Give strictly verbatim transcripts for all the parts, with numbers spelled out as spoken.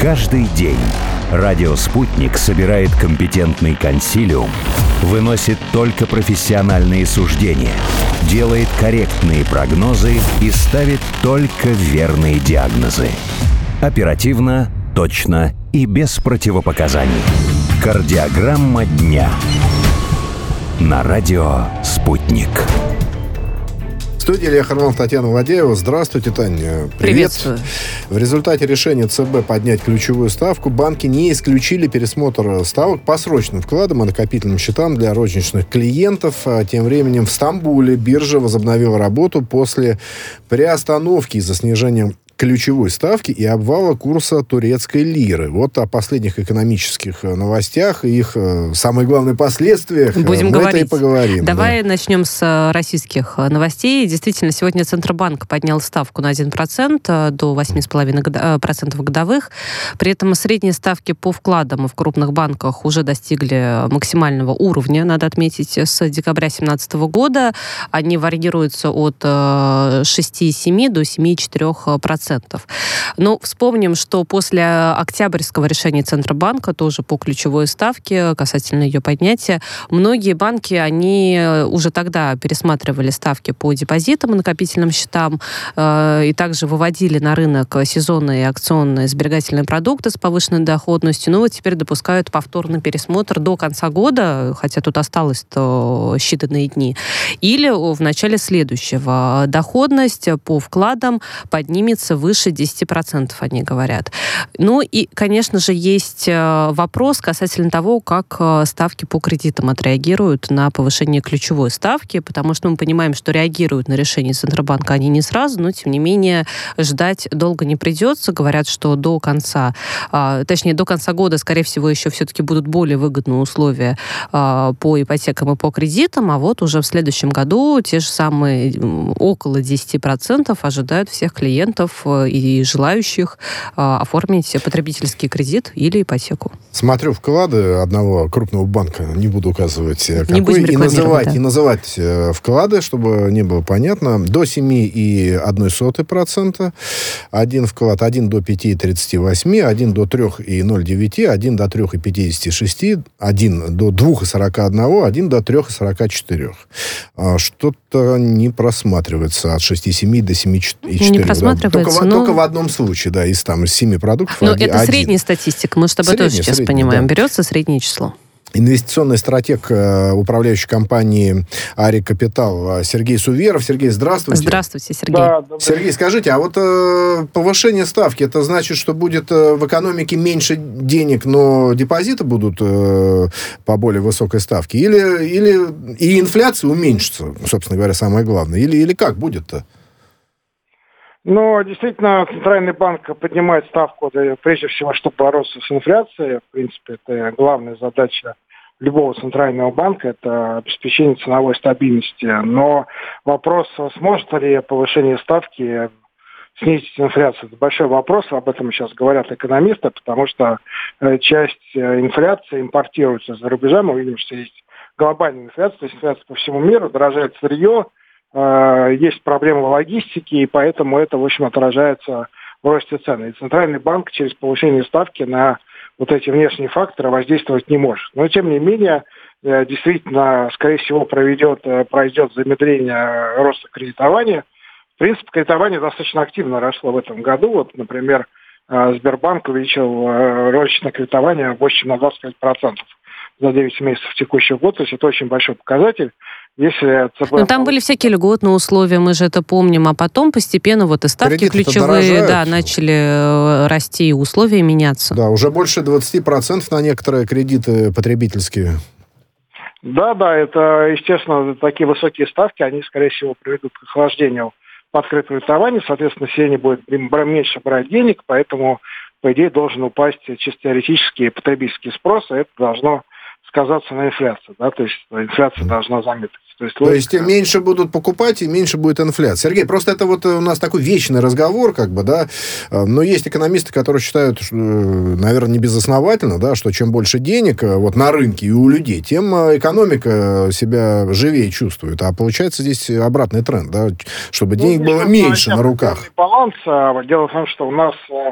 Каждый день радио «Спутник» собирает компетентный консилиум, выносит только профессиональные суждения, делает корректные прогнозы и ставит только верные диагнозы. Оперативно, точно и без противопоказаний. Кардиограмма дня. На радио «Спутник». В студии Илья Харламов, Татьяна Владеева. Здравствуйте, Таня. Привет. Приветствую. В результате решения ЦБ поднять ключевую ставку банки не исключили пересмотр ставок по срочным вкладам и накопительным счетам для розничных клиентов. Тем временем в Стамбуле биржа возобновила работу после приостановки из-за снижения ключевой ставки и обвала курса турецкой лиры. Вот о последних экономических новостях и их, самые главные последствиях будем мы говорить. Это и поговорим. Давай да. начнем с российских новостей. Действительно, сегодня Центробанк поднял ставку на один процент до восемь целых пять десятых процента годовых. При этом средние ставки по вкладам в крупных банках уже достигли максимального уровня, надо отметить, с декабря две тысячи семнадцатого года. Они варьируются от шесть целых семь десятых до семь целых четыре десятых процента. Но вспомним, что после октябрьского решения Центробанка, тоже по ключевой ставке, касательно ее поднятия, многие банки, они уже тогда пересматривали ставки по депозитам и накопительным счетам, э, и также выводили на рынок сезонные акционные сберегательные продукты с повышенной доходностью. Ну вот теперь допускают повторный пересмотр до конца года, хотя тут осталось-то считанные дни, или в начале следующего. Доходность по вкладам поднимется выше десять процентов, они говорят. Ну и, конечно же, есть вопрос касательно того, как ставки по кредитам отреагируют на повышение ключевой ставки, потому что мы понимаем, что реагируют на решение Центробанка они не сразу, но, тем не менее, ждать долго не придется. Говорят, что до конца, точнее, до конца года, скорее всего, еще все-таки будут более выгодные условия по ипотекам и по кредитам, а вот уже в следующем году те же самые около десять процентов ожидают всех клиентов и желающих а, оформить потребительский кредит или ипотеку. Смотрю вклады одного крупного банка, не буду указывать не какой, и называть, да. и называть э, вклады, чтобы не было понятно. До семь целых одна сотая процента, один вклад, один до пять целых тридцать восемь, один до три целых ноль девять, один до три целых пятьдесят шесть, один до два целых сорок один, один до три целых сорок четыре. А, что-то не просматривается от шесть целых семь до семь целых четыре. Не просматривается, да. только, но... только в одном случае, да, из, там, из семи продуктов. Но один, это один. средняя статистика, мы с тобой Средний, тоже сейчас средний, понимаем. да. Берется среднее число. Инвестиционный стратег управляющей компании «Ари Капитал» Сергей Суверов. Сергей, здравствуйте. Здравствуйте, Сергей. Да, Сергей, скажите, а вот э, повышение ставки, это значит, что будет э, в экономике меньше денег, но депозиты будут э, по более высокой ставке? Или, или и инфляция уменьшится, собственно говоря, самое главное? Или, или как будет-то? Но действительно, Центральный банк поднимает ставку, да, прежде всего, чтобы бороться с инфляцией. В принципе, это главная задача любого центрального банка, это обеспечение ценовой стабильности. Но вопрос, сможет ли повышение ставки снизить инфляцию, это большой вопрос, об этом сейчас говорят экономисты, потому что часть инфляции импортируется за рубежа. Мы видим, что есть глобальная инфляция, то есть инфляция по всему миру, дорожает сырье, есть проблемы логистики, и поэтому это, в общем, отражается в росте цен. И Центральный банк через повышение ставки на вот эти внешние факторы воздействовать не может. Но, тем не менее, действительно, скорее всего, проведет, произойдет замедление роста кредитования. В принципе, кредитование достаточно активно росло в этом году. Вот, например, Сбербанк увеличил розничное кредитование больше, чем на двадцать пять процентов за девять месяцев текущего года. То есть это очень большой показатель. Если ЦБ... Но там были всякие льготные условия, мы же это помним, а потом постепенно вот и ставки кредиты-то ключевые дорожают. Да, начали расти, и условия меняться. Да, уже больше двадцать процентов на некоторые кредиты потребительские. Да, да, это, естественно, такие высокие ставки, они, скорее всего, приведут к охлаждению открытого кредитования, соответственно, население будет меньше брать денег, поэтому, по идее, должен упасть чисто теоретически потребительский спрос, и это должно сказаться на инфляции, да, то есть инфляция должна заметиться. То есть, То есть меньше будут покупать, и меньше будет инфляция. Сергей, просто это вот у нас такой вечный разговор, как бы, да, но есть экономисты, которые считают, наверное, не безосновательно, да, что чем больше денег вот на рынке и у людей, тем экономика себя живее чувствует. А получается здесь обратный тренд, да, чтобы денег ну, было меньше на руках. Баланс. Дело в том, что у нас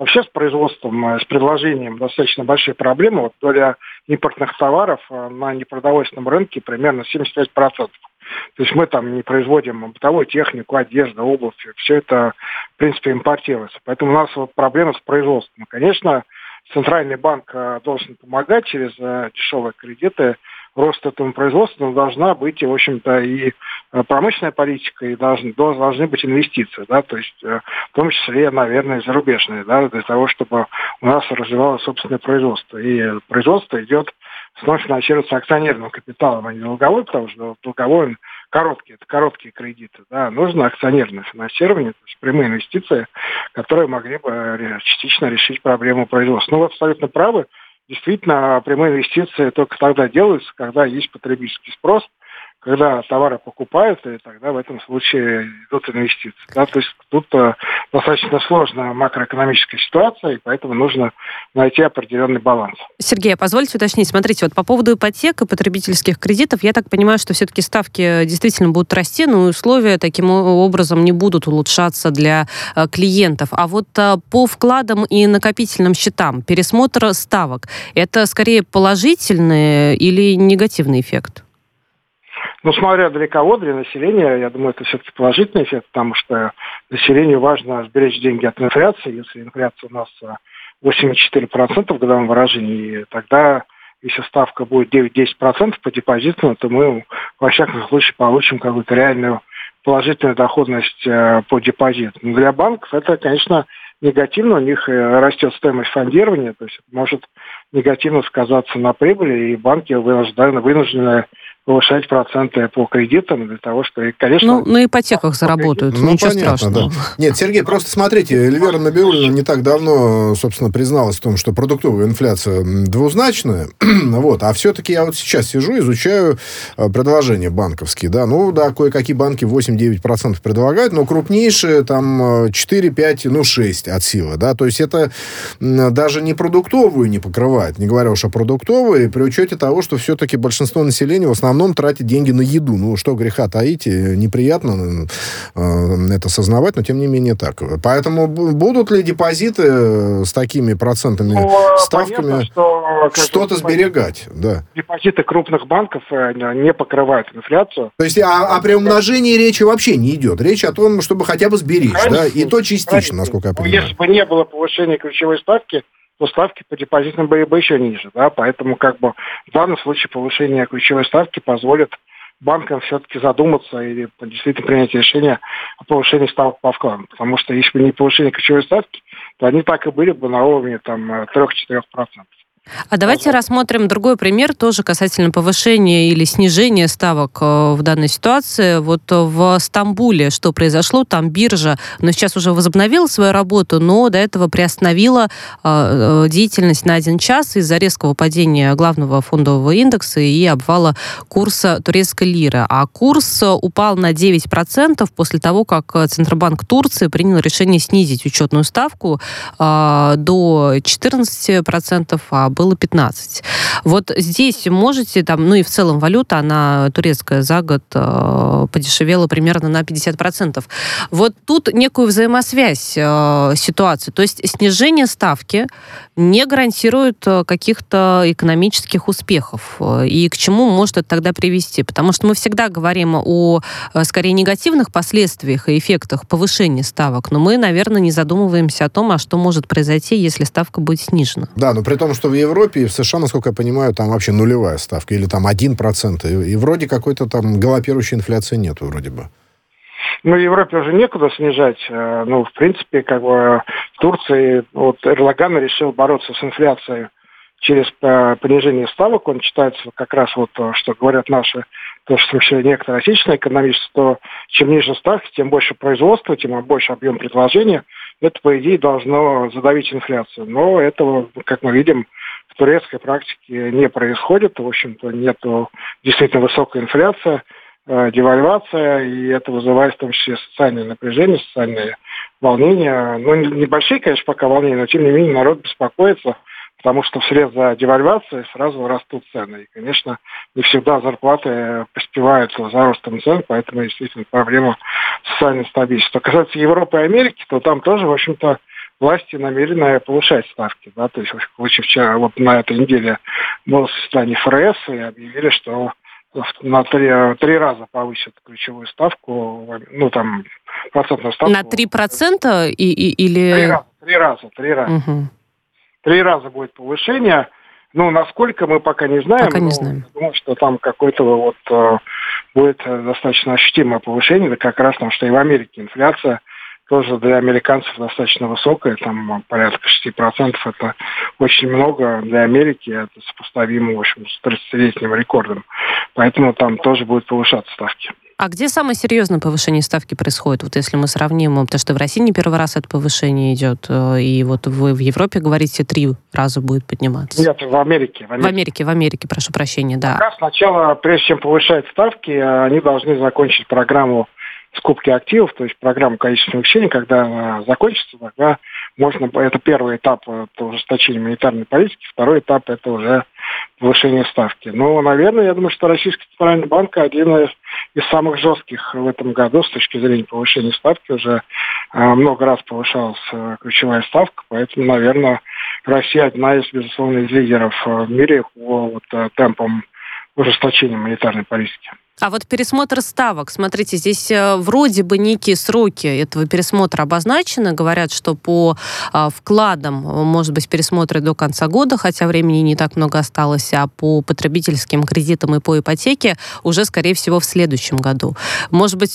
вообще с производством, с предложением достаточно большие проблемы. Вот доля импортных товаров на непродовольственном рынке примерно семьдесят пять процентов. То есть мы там не производим бытовую технику, одежду, обувь. Все это, в принципе, импортируется. Поэтому у нас вот проблема с производством. Конечно, Центральный банк должен помогать через дешевые кредиты росту этому производства, но должна быть, в общем-то, и промышленная политика, и должны, должны быть инвестиции, да, то есть в том числе, наверное, зарубежные, да, для того, чтобы у нас развивалось собственное производство. И производство идет, снова финансируется акционерным капиталом, а не долговой, потому что долговой он короткий, это короткие кредиты, да, нужно акционерное финансирование, то есть прямые инвестиции, которые могли бы частично решить проблему производства. Ну, вы абсолютно правы. Действительно, прямые инвестиции только тогда делаются, когда есть потребительский спрос, когда товары покупают, и тогда в этом случае идут инвестиции. Да? То есть тут достаточно сложная макроэкономическая ситуация, и поэтому нужно найти определенный баланс. Сергей, позвольте уточнить. Смотрите, вот по поводу ипотек и потребительских кредитов, я так понимаю, что все-таки ставки действительно будут расти, но условия таким образом не будут улучшаться для клиентов. А вот по вкладам и накопительным счетам пересмотр ставок, это скорее положительный или негативный эффект? Ну, смотря для кого, для населения, я думаю, это все-таки положительный эффект, потому что населению важно сберечь деньги от инфляции. Если инфляция у нас восемь целых четыре десятых процента в годовом выражении, тогда, если ставка будет девять-десять процентов по депозиту, то мы, во всяком случае, получим какую-то реальную положительную доходность по депозиту. Но для банков это, конечно, негативно, у них растет стоимость фондирования, то есть это может негативно сказаться на прибыли, и банки вынуждены, вынуждены повышать проценты по кредитам для того, что, и, конечно... Ну, на ипотеках заработают, ну, ничего понятно, страшного. Да. Нет, Сергей, просто смотрите, Эльвира Набиуллина не так давно, собственно, призналась в том, что продуктовая инфляция двузначная, вот, а все-таки я вот сейчас сижу, изучаю предложения банковские, да, ну, да, кое-какие банки восемь-девять процентов предлагают, но крупнейшие там четыре-пять, ну, шесть от силы, да, то есть это даже не продуктовую не покрывает, не говоря уж о продуктовой, при учете того, что все-таки большинство населения в основном тратит деньги на еду. Ну, что греха таить, неприятно э, это сознавать, но тем не менее так. Поэтому будут ли депозиты с такими процентными ну, ставками понятно, что, что-то сберегать? Да. Депозиты крупных банков не покрывают инфляцию. То есть о, о приумножении речи вообще не идет. Речь о том, чтобы хотя бы сберечь, конечно, да? И то частично, конечно, насколько я понимаю. Если бы не было повышения ключевой ставки, то ставки по депозитам были бы еще ниже, да, поэтому как бы в данном случае повышение ключевой ставки позволит банкам все-таки задуматься или действительно принять решение о повышении ставок по вкладам, потому что если бы не повышение ключевой ставки, то они так и были бы на уровне там три-четыре процента. А давайте Возможно. рассмотрим другой пример, тоже касательно повышения или снижения ставок в данной ситуации. Вот в Стамбуле что произошло? Там биржа, ну, сейчас уже возобновила свою работу, но до этого приостановила э, деятельность на один час из-за резкого падения главного фондового индекса и обвала курса турецкой лиры. А курс упал на девять процентов после того, как Центробанк Турции принял решение снизить учетную ставку э, до четырнадцати процентов, а было пятнадцать. Вот здесь можете, там, ну и в целом валюта, она турецкая за год э, подешевела примерно на пятьдесят процентов. Вот тут некую взаимосвязь э, ситуации. То есть снижение ставки не гарантирует каких-то экономических успехов. И к чему может это тогда привести? Потому что мы всегда говорим о, скорее, негативных последствиях и эффектах повышения ставок, но мы, наверное, не задумываемся о том, а что может произойти, если ставка будет снижена. Да, но при том, что в Европе и в США, насколько я понимаю, там вообще нулевая ставка, или там один процент, и, и вроде какой-то там галопирующей инфляции нету вроде бы. Ну, Европе уже некуда снижать. Ну, в принципе, как бы в Турции вот Эрдоган решил бороться с инфляцией через понижение ставок. Он считается как раз вот, что говорят наши, то, что некоторые отечественные экономисты, что чем ниже ставки, тем больше производства, тем больше объем предложения. Это, по идее, должно задавить инфляцию. Но этого, как мы видим, в турецкой практике не происходит. В общем-то, нету действительно высокой инфляции, девальвация, и это вызывает в том числе социальное напряжение, социальные волнения. Ну, небольшие, конечно, пока волнения, но тем не менее народ беспокоится, потому что вслед за девальвацией сразу растут цены. И, конечно, не всегда зарплаты поспевают за ростом цен, поэтому действительно проблема социальной стабильности. Что касается Европы и Америки, то там тоже, в общем-то, власти намерены повышать ставки. Да? То есть, вчера, вот на этой неделе было заседание эф эр эс, и объявили, что на три, три раза повысят ключевую ставку, ну, там, процентную ставку. На три процента и, и, или... Три раза, три раза, три раза. Угу. Три раза будет повышение. Ну, насколько, мы пока не знаем. Пока не знаем. Думаю, что там какое-то вот э, будет достаточно ощутимое повышение, да как раз потому, что и в Америке инфляция тоже для американцев достаточно высокая, там порядка шесть процентов, это очень много для Америки, это сопоставимо, в общем, с тридцатилетним рекордом. Поэтому там тоже будут повышаться ставки. А где самое серьезное повышение ставки происходит? Вот если мы сравним, потому что в России не первый раз это повышение идет, и вот вы в Европе говорите, три раза будет подниматься. Нет, в Америке. В Америке, в Америке, в Америке прошу прощения, да. Как раз сначала, прежде чем повышать ставки, они должны закончить программу скупки активов, то есть программу количественных увеличений, когда она закончится, тогда можно, это первый этап, это ужесточение монетарной политики, второй этап это уже повышение ставки. Но, наверное, я думаю, что Российский центральный банк один из, из самых жестких в этом году с точки зрения повышения ставки, уже э, много раз повышалась э, ключевая ставка, поэтому, наверное, Россия одна из, безусловно, из лидеров в мире по вот, э, темпам ужесточения монетарной политики. А вот пересмотр ставок, смотрите, здесь вроде бы некие сроки этого пересмотра обозначены. Говорят, что по а, вкладам может быть пересмотры до конца года, хотя времени не так много осталось, а по потребительским кредитам и по ипотеке уже, скорее всего, в следующем году. Может быть,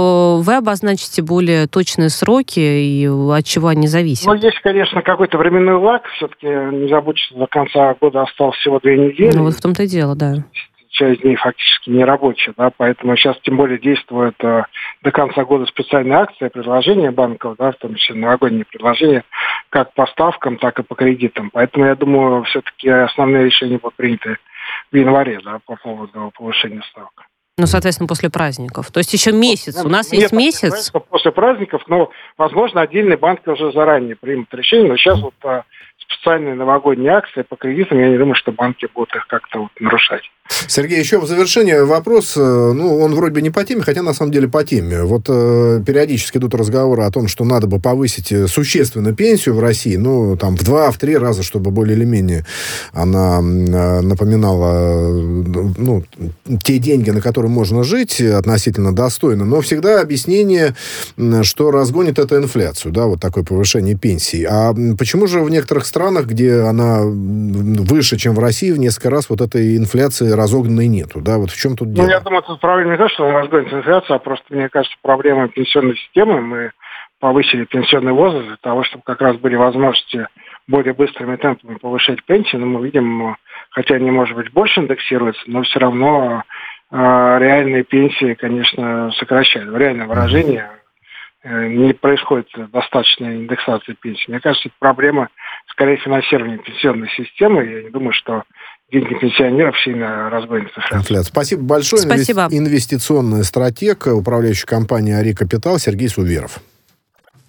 вы обозначите более точные сроки и от чего они зависят? Ну, есть, конечно, какой-то временной лаг. Все-таки, не забудьте, что до конца года осталось всего две недели. Ну, вот в том-то и дело, да. Часть дней фактически не рабочая, да, поэтому сейчас тем более действует э, до конца года специальная акция, предложения банков, да, в том числе новогодние предложения, как по ставкам, так и по кредитам. Поэтому я думаю, все-таки основные решения будут приняты в январе, да, по поводу повышения ставок. Ну, соответственно, после праздников. То есть еще месяц. У нас Нет, есть месяц. После праздников, но, возможно, отдельные банки уже заранее примут решение, но сейчас вот а, специальные новогодние акции по кредитам, я не думаю, что банки будут их как-то вот нарушать. Сергей, еще в завершение вопрос, ну, он вроде бы не по теме, хотя на самом деле по теме. Вот э, периодически идут разговоры о том, что надо бы повысить существенно пенсию в России, ну, там, в два, в три раза, чтобы более или менее она напоминала, ну, те деньги, на которые можно жить относительно достойно, но всегда объяснение, что разгонит это инфляцию, да, вот такое повышение пенсии. А почему же в некоторых странах, где она выше, чем в России, в несколько раз вот этой инфляции разогнанной нету, да, вот в чем тут дело? Ну, я думаю, тут проблема не то, что разгонит инфляцию, а просто, мне кажется, проблема пенсионной системы. Мы повысили пенсионный возраст для того, чтобы как раз были возможности более быстрыми темпами повышать пенсии, но мы видим, хотя они, может быть, больше индексируются, но все равно э, реальные пенсии, конечно, сокращают. В реальном выражении э, не происходит достаточной индексации пенсий. Мне кажется, это проблема, скорее, финансирования пенсионной системы. Я не думаю, что деньги пенсионеров сильно разгонят инфляцию. Спасибо большое. Спасибо. Инвестиционный стратег, управляющий компанией «Ари Капитал» Сергей Суверов.